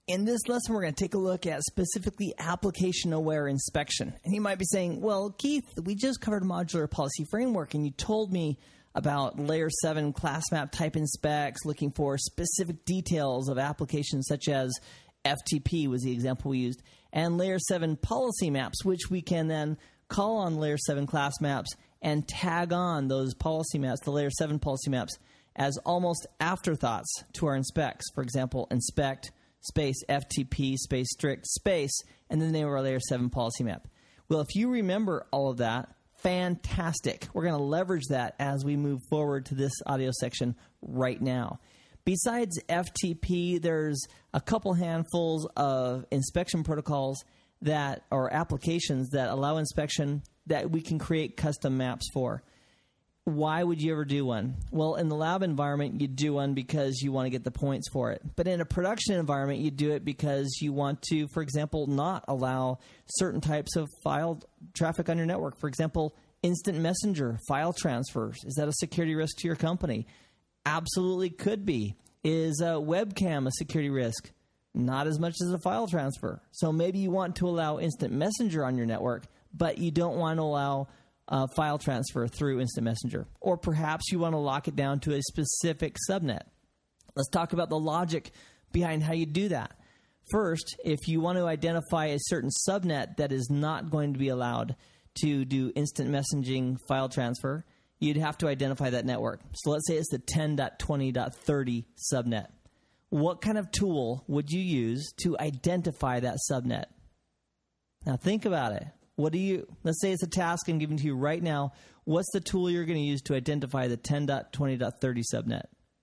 In this lesson, we're going to take a look at specifically application-aware inspection. And you might be saying, well, Keith, we just covered modular policy framework, and you told me about Layer 7 class map type inspects, looking for specific details of applications such as FTP was the example we used, and Layer 7 policy maps, which we can then call on Layer 7 class maps and tag on those policy maps, the Layer 7 policy maps, as almost afterthoughts to our inspects. For example, inspect space FTP space strict space, and then the name of our Layer 7 policy map. Well, if you remember all of that, fantastic. We're going to leverage that as we move forward to this audio section right now. Besides FTP, there's a couple handfuls of inspection protocols that are applications that allow inspection that we can create custom maps for. Why would you ever do one? Well, in the lab environment, you do one because you want to get the points for it. But in a production environment, you do it because you want to, for example, not allow certain types of file traffic on your network. For example, instant messenger file transfers. Is that a security risk to your company? Absolutely could be. Is a webcam a security risk? Not as much as a file transfer. So maybe you want to allow instant messenger on your network, but you don't want to allow file transfer through instant messenger. Or perhaps you want to lock it down to a specific subnet. Let's talk about the logic behind how you do that. First, if you want to identify a certain subnet that is not going to be allowed to do instant messaging file transfer, you'd have to identify that network. So let's say it's the 10.20.30 subnet. What kind of tool would you use to identify that subnet? Now think about it. Let's say it's a task I'm giving to you right now. What's the tool you're going to use to identify the 10.20.30 subnet?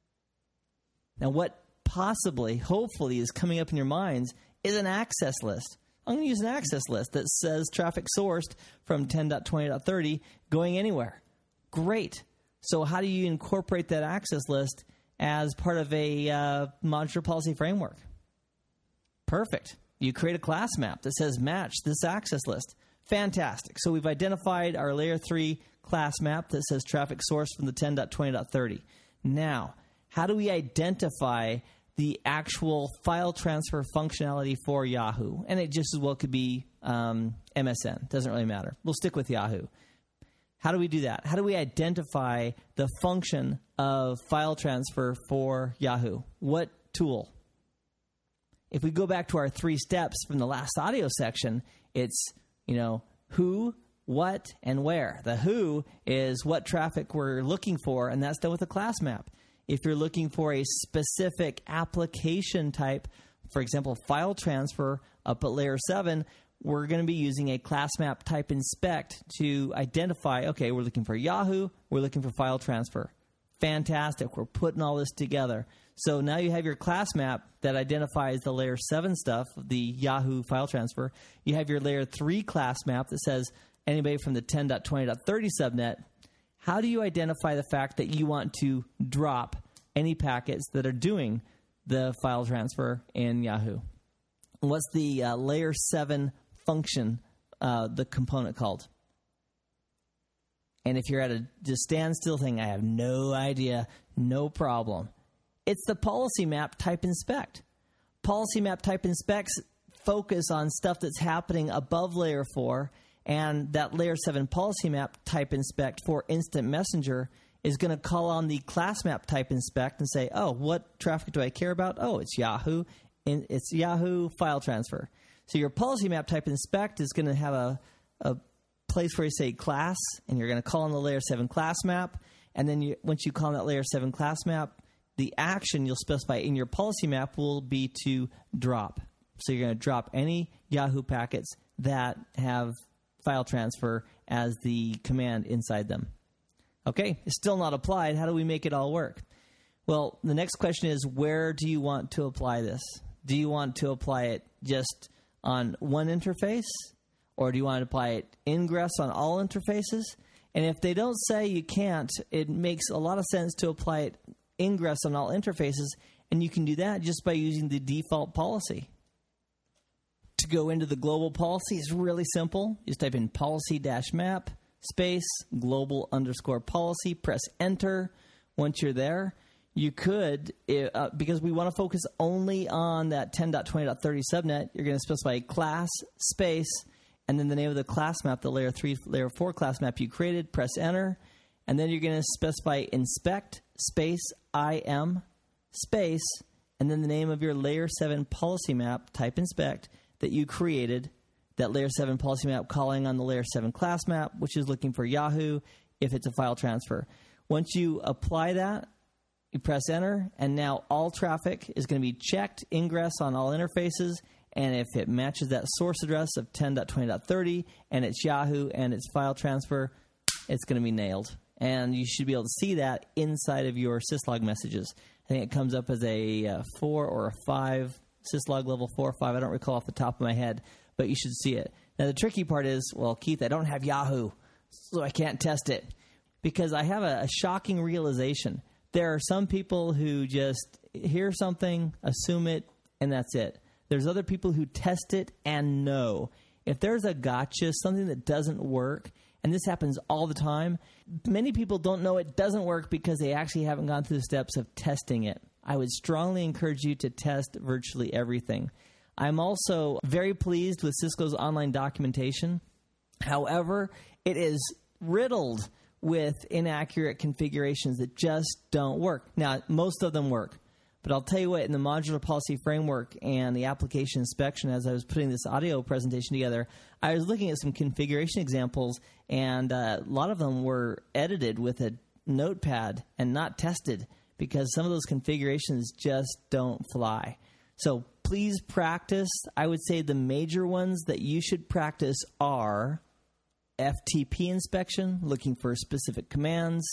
Now what possibly, hopefully, is coming up in your minds is an access list. I'm going to use an access list that says traffic sourced from 10.20.30 going anywhere. Great. So how do you incorporate that access list as part of a modular policy framework? Perfect. You create a class map that says match this access list. Fantastic. So we've identified our Layer 3 class map that says traffic sourced from the 10.20.30. Now, how do we identify the actual file transfer functionality for Yahoo? And it just as well could be MSN. Doesn't really matter. We'll stick with Yahoo. How do we do that? How do we identify the function of file transfer for Yahoo? What tool? If we go back to our 3 steps from the last audio section, it's, who, what, and where. The who is what traffic we're looking for, and that's done with a class map. If you're looking for a specific application type, for example, file transfer up at Layer 7, we're going to be using a class map type inspect to identify, okay, we're looking for Yahoo, we're looking for file transfer. Fantastic. We're putting all this together. So now you have your class map that identifies the Layer 7 stuff, the Yahoo file transfer. You have your Layer 3 class map that says anybody from the 10.20.30 subnet. How do you identify the fact that you want to drop any packets that are doing the file transfer in Yahoo? What's the Layer 7 function, the component called? And if you're at a just standstill thing, I have no idea, no problem. It's the policy map type inspect. Policy map type inspects focus on stuff that's happening above Layer 4, and that Layer 7 policy map type inspect for instant messenger is going to call on the class map type inspect and say, oh, what traffic do I care about? Oh, it's Yahoo. It's Yahoo file transfer. So your policy map type inspect is going to have a place where you say class, and you're going to call on the Layer 7 class map. And then once you call on that Layer 7 class map, the action you'll specify in your policy map will be to drop. So you're going to drop any Yahoo packets that have file transfer as the command inside them. Okay, it's still not applied. How do we make it all work? Well, the next question is, where do you want to apply this? Do you want to apply it just on one interface? Or do you want to apply it ingress on all interfaces? And if they don't say you can't, it makes a lot of sense to apply it ingress on all interfaces, and you can do that just by using the default policy. To go into the global policy is really simple. You just type in policy-map space global_policy, press enter. Once you're there, You could, because we want to focus only on that 10.20.30 subnet, you're going to specify class, space, and then the name of the class map, the layer 3, layer 4 class map you created, press enter, and then you're going to specify inspect, space, IM, space, and then the name of your layer 7 policy map, type inspect, that you created, that layer 7 policy map calling on the layer 7 class map, which is looking for Yahoo if it's a file transfer. Once you apply that, you press enter, and now all traffic is going to be checked, ingress on all interfaces, and if it matches that source address of 10.20.30 and it's Yahoo and it's file transfer, it's going to be nailed. And you should be able to see that inside of your syslog messages. I think it comes up as a 4 or a 5, syslog level 4 or 5. I don't recall off the top of my head, but you should see it. Now, the tricky part is, well, Keith, I don't have Yahoo, so I can't test it. Because I have a shocking realization. There are some people who just hear something, assume it, and that's it. There's other people who test it and know. If there's a gotcha, something that doesn't work, and this happens all the time, many people don't know it doesn't work because they actually haven't gone through the steps of testing it. I would strongly encourage you to test virtually everything. I'm also very pleased with Cisco's online documentation. However, it is riddled with inaccurate configurations that just don't work. Now, most of them work. But I'll tell you what, in the modular policy framework and the application inspection, as I was putting this audio presentation together, I was looking at some configuration examples, and a lot of them were edited with a notepad and not tested because some of those configurations just don't fly. So please practice. I would say the major ones that you should practice are FTP inspection, looking for specific commands,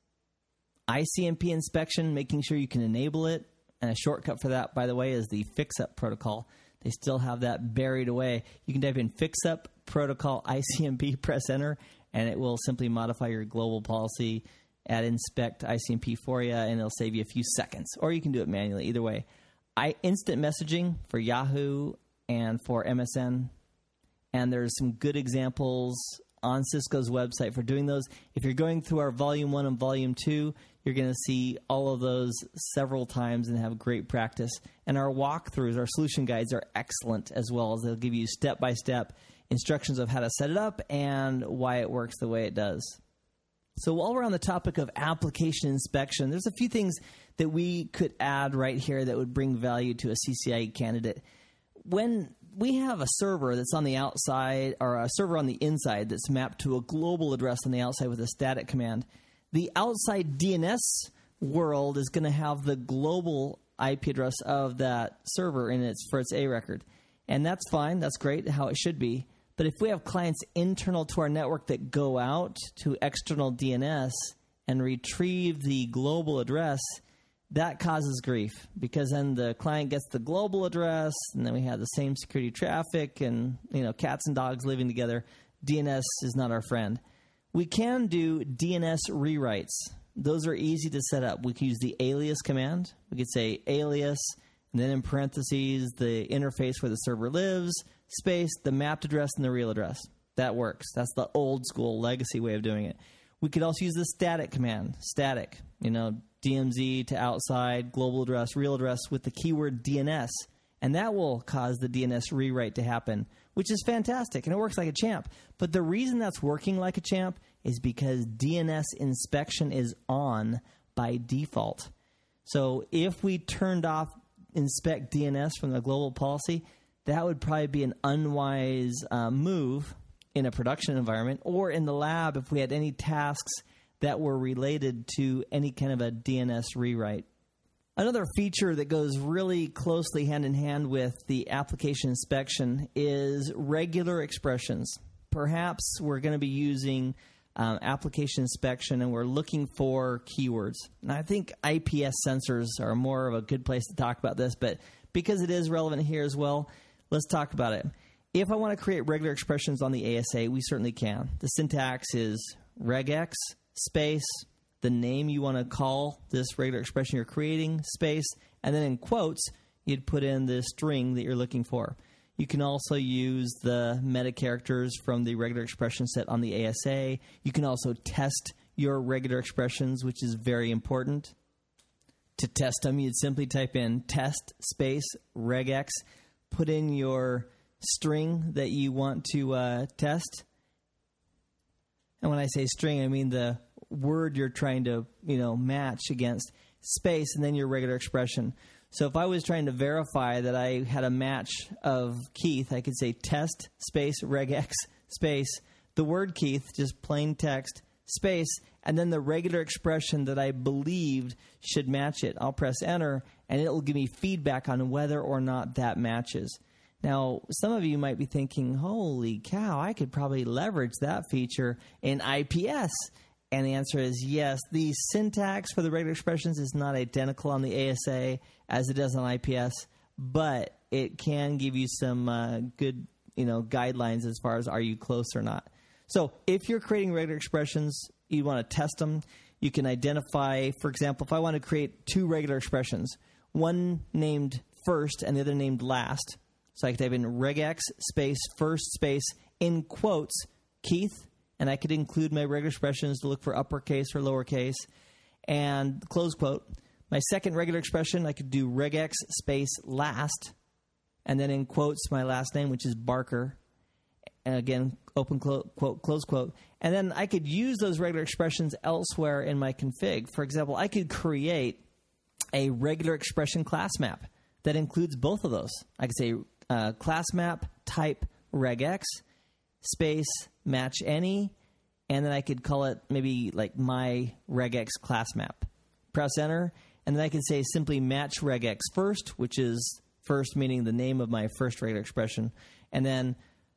ICMP inspection, making sure you can enable it, and a shortcut for that, by the way, is the FixUp protocol. They still have that buried away. You can type in FixUp protocol ICMP, press enter, and it will simply modify your global policy, add inspect ICMP for you, and it'll save you a few seconds. Or you can do it manually, either way. Instant messaging for Yahoo and for MSN, and there's some good examples on Cisco's website for doing those. If you're going through our Volume 1 and Volume 2, you're going to see all of those several times and have great practice. And our walkthroughs, our solution guides are excellent as well, as they'll give you step-by-step instructions of how to set it up and why it works the way it does. So while we're on the topic of application inspection, there's a few things that we could add right here that would bring value to a CCIE candidate. When we have a server that's on the outside, or a server on the inside that's mapped to a global address on the outside with a static command, the outside DNS world is going to have the global IP address of that server for its A record. And that's fine. That's great, how it should be. But if we have clients internal to our network that go out to external DNS and retrieve the global address, that causes grief, because then the client gets the global address, and then we have the same security traffic and, cats and dogs living together. DNS is not our friend. We can do DNS rewrites. Those are easy to set up. We can use the alias command. We could say alias, and then in parentheses, the interface where the server lives, space, the mapped address, and the real address. That works. That's the old school legacy way of doing it. We could also use the static command, static, DMZ to outside, global address, real address with the keyword DNS. And that will cause the DNS rewrite to happen, which is fantastic, and it works like a champ. But the reason that's working like a champ is because DNS inspection is on by default. So if we turned off inspect DNS from the global policy, that would probably be an unwise move in a production environment, or in the lab if we had any tasks that were related to any kind of a DNS rewrite. Another feature that goes really closely hand in hand with the application inspection is regular expressions. Perhaps we're going to be using application inspection and we're looking for keywords. And I think IPS sensors are more of a good place to talk about this, but because it is relevant here as well, let's talk about it. If I want to create regular expressions on the ASA, we certainly can. The syntax is regex, space, the name you want to call this regular expression you're creating, space, and then in quotes, you'd put in the string that you're looking for. You can also use the meta characters from the regular expression set on the ASA. You can also test your regular expressions, which is very important. To test them, you'd simply type in test space regex, put in your string that you want to test. And when I say string, I mean the word you're trying to, match against, space, and then your regular expression. So if I was trying to verify that I had a match of Keith, I could say test space regex space the word Keith, just plain text, space, and then the regular expression that I believed should match it. I'll press enter, and it will give me feedback on whether or not that matches. Now, some of you might be thinking, holy cow, I could probably leverage that feature in IPS. And the answer is yes. The syntax for the regular expressions is not identical on the ASA as it does on IPS, but it can give you some good guidelines as far as are you close or not. So if you're creating regular expressions, you want to test them. You can identify, for example, if I want to create two regular expressions, one named first and the other named last. So I could type in regex space first space in quotes Keith, and I could include my regular expressions to look for uppercase or lowercase, and close quote. My second regular expression, I could do regex space last, and then in quotes my last name, which is Barker. And again, open quote, close quote. And then I could use those regular expressions elsewhere in my config. For example, I could create a regular expression class map that includes both of those. I could say class map type regex space match any, and then I could call it maybe like my regex class map. Press enter, and then I could say simply match regex first, which is first meaning the name of my first regular expression, and then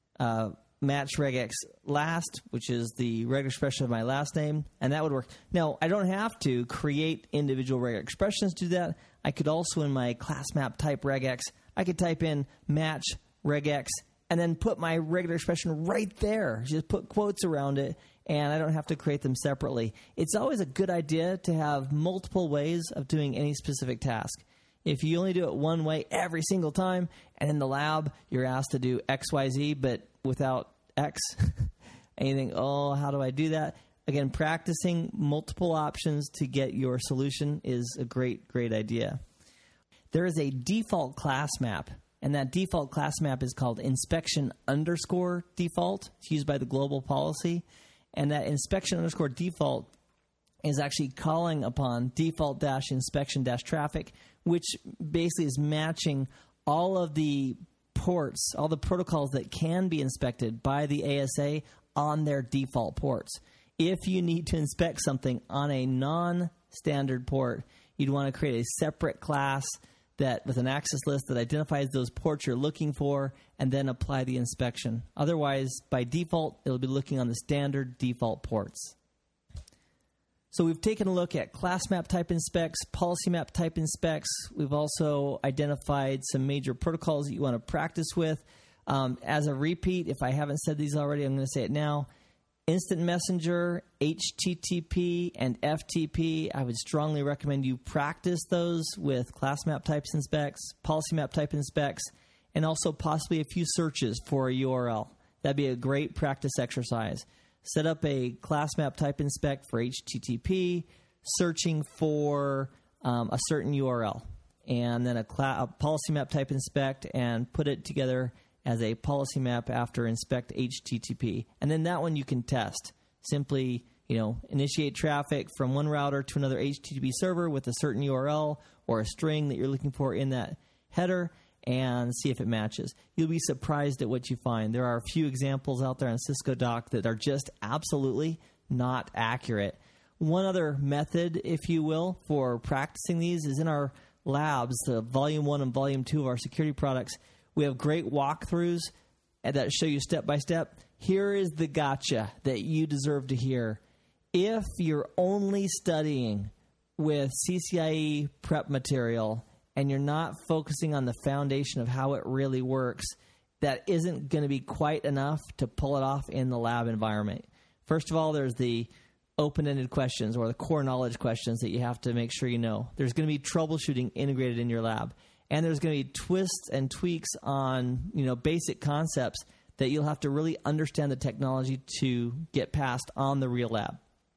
match regex last, which is the regular expression of my last name, and that would work. Now, I don't have to create individual regular expressions to do that. I could also, in my class map type regex, I could type in match regex and then put my regular expression right there. Just put quotes around it, and I don't have to create them separately. It's always a good idea to have multiple ways of doing any specific task. If you only do it one way every single time, and in the lab you're asked to do X, Y, Z, but without X, and you think, oh, how do I do that? Again, practicing multiple options to get your solution is a great, great idea. There is a default class map, and that default class map is called inspection_default. It's used by the global policy, and that inspection_default is actually calling upon default-inspection-traffic, which basically is matching all of the ports, all the protocols that can be inspected by the ASA on their default ports. If you need to inspect something on a non-standard port, you'd want to create a separate class that with an access list that identifies those ports you're looking for and then apply the inspection. Otherwise, by default, it'll be looking on the standard default ports. So we've taken a look at class map type inspects, policy map type inspects. We've also identified some major protocols that you want to practice with. As a repeat, if I haven't said these already, I'm going to say it now. Instant Messenger, HTTP, and FTP, I would strongly recommend you practice those with class map types inspects, policy map type inspects, and also possibly a few searches for a URL. That'd be a great practice exercise. Set up a class map type inspect for HTTP, searching for a certain URL, and then a policy map type inspect and put it together as a policy map after inspect HTTP. And then that one you can test. Simply, initiate traffic from one router to another HTTP server with a certain URL or a string that you're looking for in that header and see if it matches. You'll be surprised at what you find. There are a few examples out there on Cisco Doc that are just absolutely not accurate. One other method, if you will, for practicing these is in our labs, the Volume 1 and Volume 2 of our security products. We have great walkthroughs that show you step by step. Here is the gotcha that you deserve to hear. If you're only studying with CCIE prep material and you're not focusing on the foundation of how it really works, that isn't going to be quite enough to pull it off in the lab environment. First of all, there's the open-ended questions or the core knowledge questions that you have to make sure you know. There's going to be troubleshooting integrated in your lab. And there's going to be twists and tweaks on, basic concepts that you'll have to really understand the technology to get past on the real lab.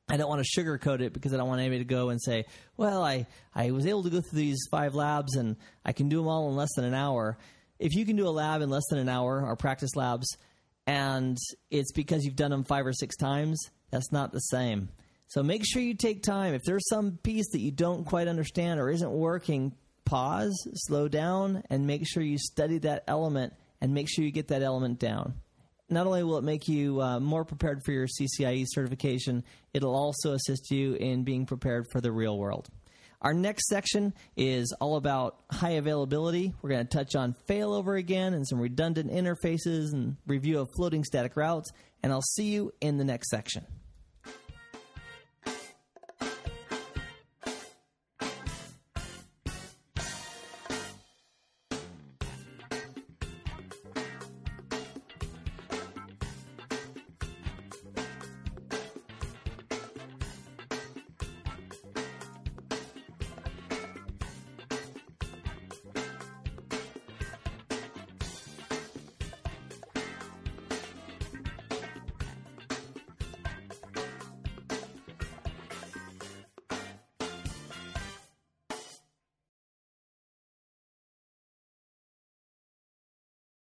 I don't want to sugarcoat it because I don't want anybody to go and say, well, I was able to go through these 5 labs and I can do them all in less than an hour. If you can do a lab in less than an hour, or practice labs, and it's because you've done them 5 or 6 times, that's not the same. So make sure you take time. If there's some piece that you don't quite understand or isn't working, pause, slow down, and make sure you study that element and make sure you get that element down. Not only will it make you more prepared for your CCIE certification, it'll also assist you in being prepared for the real world. Our next section is all about high availability. We're going to touch on failover again and some redundant interfaces and review of floating static routes, and I'll see you in the next section.